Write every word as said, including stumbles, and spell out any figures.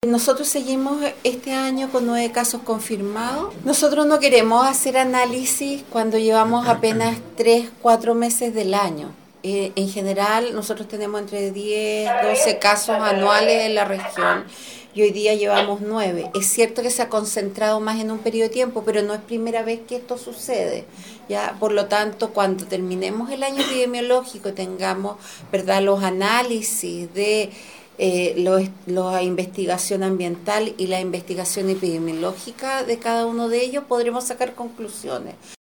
Nosotros seguimos este año con nueve casos confirmados. Nosotros no queremos hacer análisis cuando llevamos apenas tres, cuatro meses del año. Eh, en general, nosotros tenemos entre diez, doce casos anuales en la región y hoy día llevamos nueve. Es cierto que se ha concentrado más en un periodo de tiempo, pero no es primera vez que esto sucede. ¿Ya? Por lo tanto, cuando terminemos el año epidemiológico, tengamos, ¿verdad?, los análisis de eh, lo, la investigación ambiental y la investigación epidemiológica de cada uno de ellos, podremos sacar conclusiones.